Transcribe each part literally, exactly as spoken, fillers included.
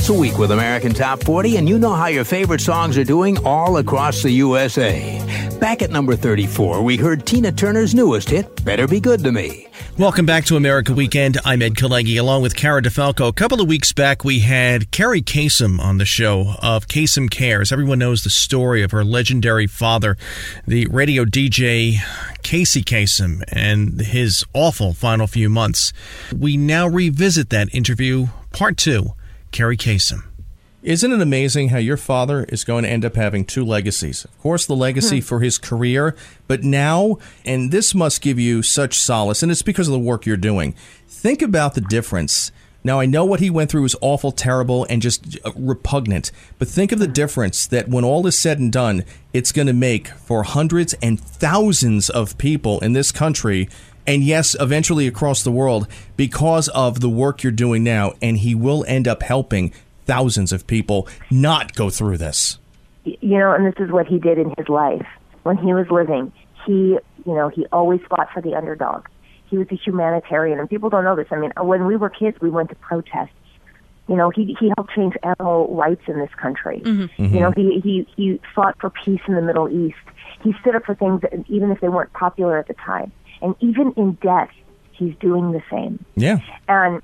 a week with American Top forty, and you know how your favorite songs are doing all across the U S A. Back at number thirty-four, we heard Tina Turner's newest hit, Better Be Good to Me. Welcome back to America Weekend. I'm Ed Kalegi, along with Cara DeFalco. A couple of weeks back, we had Carrie Kasem on the show of Kasem Cares. Everyone knows the story of her legendary father, the radio D J Casey Kasem, and his awful final few months. We now revisit that interview, part two, Carrie Kasem. Isn't it amazing how your father is going to end up having two legacies? Of course, the legacy for his career, but now, and this must give you such solace, and it's because of the work you're doing. Think about the difference. Now, I know what he went through was awful, terrible, and just repugnant, but think of the difference that when all is said and done, it's going to make for hundreds and thousands of people in this country, and yes, eventually across the world, because of the work you're doing now, and he will end up helping thousands of people not go through this. You know, and this is what he did in his life. When he was living, he, you know, he always fought for the underdog. He was a humanitarian, and people don't know this. I mean, when we were kids, we went to protests. You know, he he helped change animal rights in this country. Mm-hmm. Mm-hmm. You know, he, he, he fought for peace in the Middle East. He stood up for things that, even if they weren't popular at the time. And even in death, he's doing the same. Yeah. And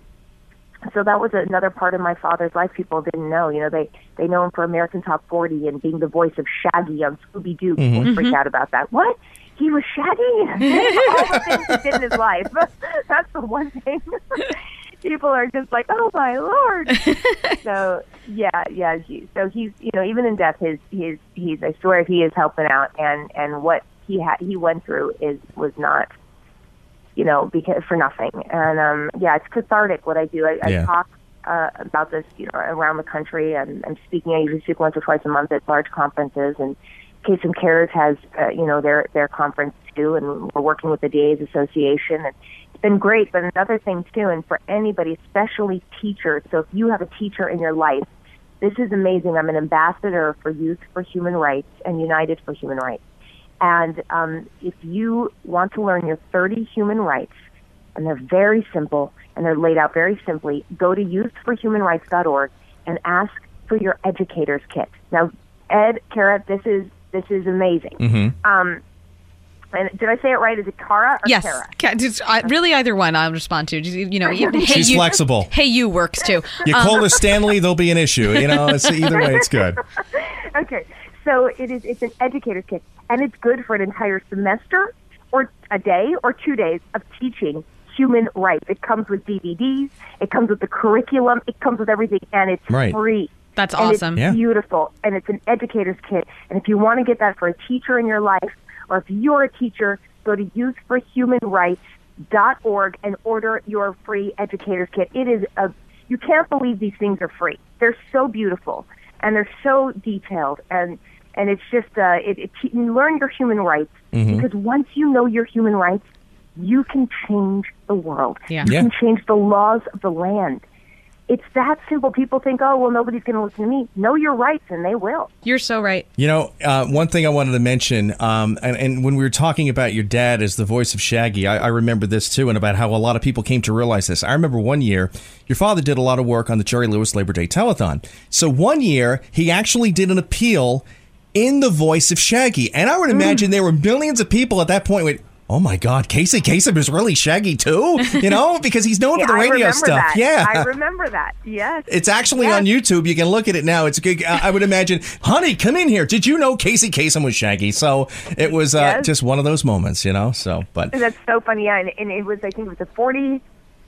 so that was another part of my father's life people didn't know. You know, they, they know him for American Top forty and being the voice of Shaggy on Scooby-Doo. People mm-hmm. freak out about that. What? He was Shaggy? All the things he did in his life. That's the one thing. People are just like, oh, my Lord. So, yeah, yeah. So he's, you know, even in death, his, his, he's, I swear he is helping out. And, and what he ha- he went through is was not, you know, because for nothing. And, um, yeah, it's cathartic what I do. I, yeah. I talk uh, about this, you know, around the country. And I'm speaking, I usually speak once or twice a month at large conferences. And Kasem Cares has, uh, you know, their, their conference too. And we're working with the D A's Association. And it's been great. But another thing too, and for anybody, especially teachers, so if you have a teacher in your life, this is amazing. I'm an ambassador for Youth for Human Rights and United for Human Rights. And um, if you want to learn your thirty human rights, and they're very simple, and they're laid out very simply, go to youth for human rights dot org and ask for your educator's kit. Now, Ed, Cara, this is this is amazing. Mm-hmm. Um, and did I say it right? Is it Cara or yes. Cara? Yes, uh, really either one I'll respond to. You know, hey, she's you, flexible. Hey, you works too. You um, call her Stanley, there'll be an issue. You know, it's, either way, it's good. Okay. So it is. It's an educator's kit, and it's good for an entire semester, or a day, or two days of teaching human rights. It comes with D V Ds. It comes with the curriculum. It comes with everything, and it's right. free. That's and awesome. It's yeah. beautiful, and it's an educator's kit. And if you want to get that for a teacher in your life, or if you're a teacher, go to youth for human rights dot org and order your free educator's kit. It is a. You can't believe these things are free. They're so beautiful, and they're so detailed, and. And it's just, uh, it, it, you learn your human rights, mm-hmm. because once you know your human rights, you can change the world. Yeah. You yeah. can change the laws of the land. It's that simple. People think, oh, well, nobody's going to listen to me. Know your rights, and they will. You're so right. You know, uh, one thing I wanted to mention, um, and, and when we were talking about your dad as the voice of Shaggy, I, I remember this too, and about how a lot of people came to realize this. I remember one year, your father did a lot of work on the Jerry Lewis Labor Day Telethon. So one year, he actually did an appeal in the voice of Shaggy. And I would imagine mm. there were millions of people at that point with, oh my God, Casey Kasem is really Shaggy too? You know, because he's known yeah, for the radio I stuff. That. Yeah. I remember that. Yes. It's actually yes. on YouTube. You can look at it now. It's good. I would imagine, honey, come in here. Did you know Casey Kasem was Shaggy? So it was uh, yes. just one of those moments, you know? So, but and that's so funny. Yeah. And, and it was, I think it was the forty-seventh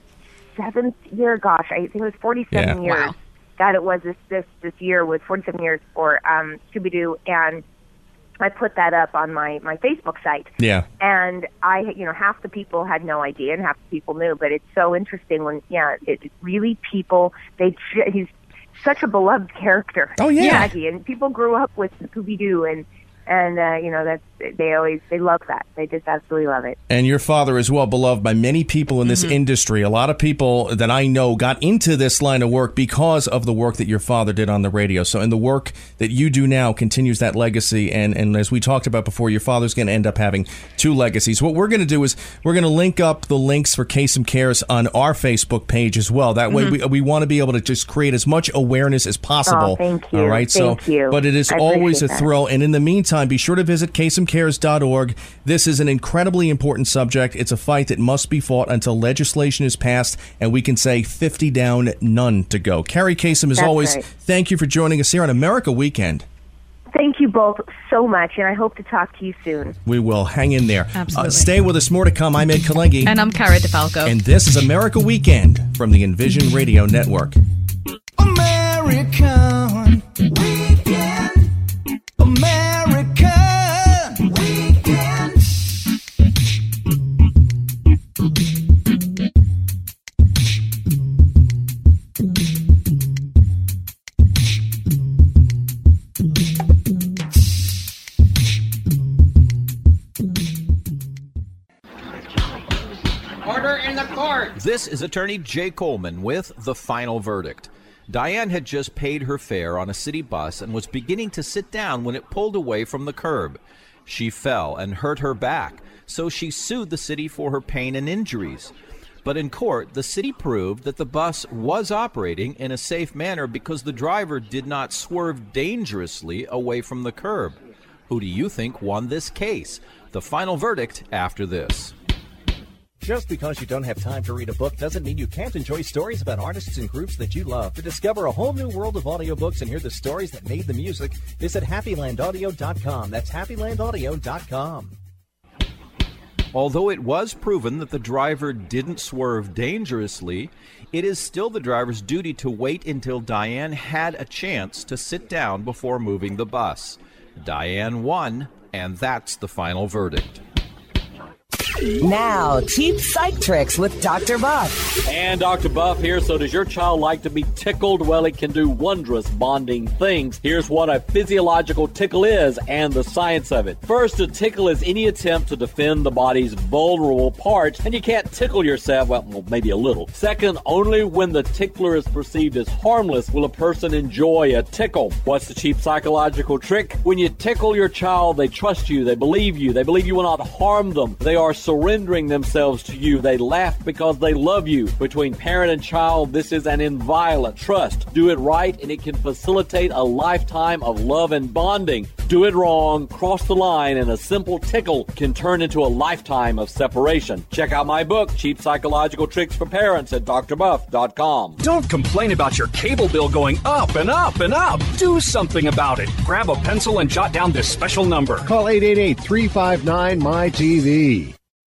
year. Gosh, I think it was forty-seven yeah. years. Wow. God, it was this, this, this year was forty-seven years for um, Scooby-Doo. And I put that up on my, my Facebook site. Yeah. And I, you know, half the people had no idea and half the people knew, but it's so interesting when, yeah, it really people, they, he's such a beloved character. Oh, yeah. Shaggy, and people grew up with Scooby-Doo, and, And, uh, you know, that's, they always, they love that. They just absolutely love it. And your father is well beloved by many people in this mm-hmm. industry. A lot of people that I know got into this line of work because of the work that your father did on the radio. So, and the work that you do now continues that legacy. And, and as we talked about before, your father's going to end up having two legacies. What we're going to do is we're going to link up the links for Kasem Cares on our Facebook page as well. That way mm-hmm. we, we want to be able to just create as much awareness as possible. Oh, thank you. All right. Thank so, you. But it is I always a that. thrill. And in the meantime, be sure to visit kasem cares dot org. This is an incredibly important subject. It's a fight that must be fought until legislation is passed and we can say fifty down, none to go. Carrie Kasem, as That's always, right. thank you for joining us here on America Weekend. Thank you both so much, and I hope to talk to you soon. We will. Hang in there. Absolutely. Uh, stay with us. More to come. I'm Ed Kalengi. And I'm Cara DeFalco. And this is America Weekend from the Envision Radio Network. American Weekend. American Weekend. Order in the court. This is attorney Jay Coleman with The Final Verdict. Diane had just paid her fare on a city bus and was beginning to sit down when it pulled away from the curb. She fell and hurt her back, so she sued the city for her pain and injuries. But in court, the city proved that the bus was operating in a safe manner because the driver did not swerve dangerously away from the curb. Who do you think won this case? The Final Verdict after this. Just because you don't have time to read a book doesn't mean you can't enjoy stories about artists and groups that you love. To discover a whole new world of audiobooks and hear the stories that made the music, visit happy land audio dot com. That's happy land audio dot com. Although it was proven that the driver didn't swerve dangerously, it is still the driver's duty to wait until Diane had a chance to sit down before moving the bus. Diane won, and that's the final verdict. Now, cheap psych tricks with Doctor Buff. And Doctor Buff here. So does your child like to be tickled? Well, it can do wondrous bonding things. Here's what a physiological tickle is and the science of it. First, a tickle is any attempt to defend the body's vulnerable parts, and you can't tickle yourself, well, well, maybe a little. Second, only when the tickler is perceived as harmless will a person enjoy a tickle. What's the cheap psychological trick? When you tickle your child, they trust you, they believe you, they believe you will not harm them. They are surrendering themselves to you. They laugh because they love you. Between parent and child, this is an inviolate trust. Do it right, and it can facilitate a lifetime of love and bonding. Do it wrong, cross the line, and a simple tickle can turn into a lifetime of separation. Check out my book, Cheap Psychological Tricks for Parents, at dr buff dot com. Don't complain about your cable bill going up and up and up. Do something about it. Grab a pencil and jot down this special number. Call eight eight eight, three five nine, M Y T V.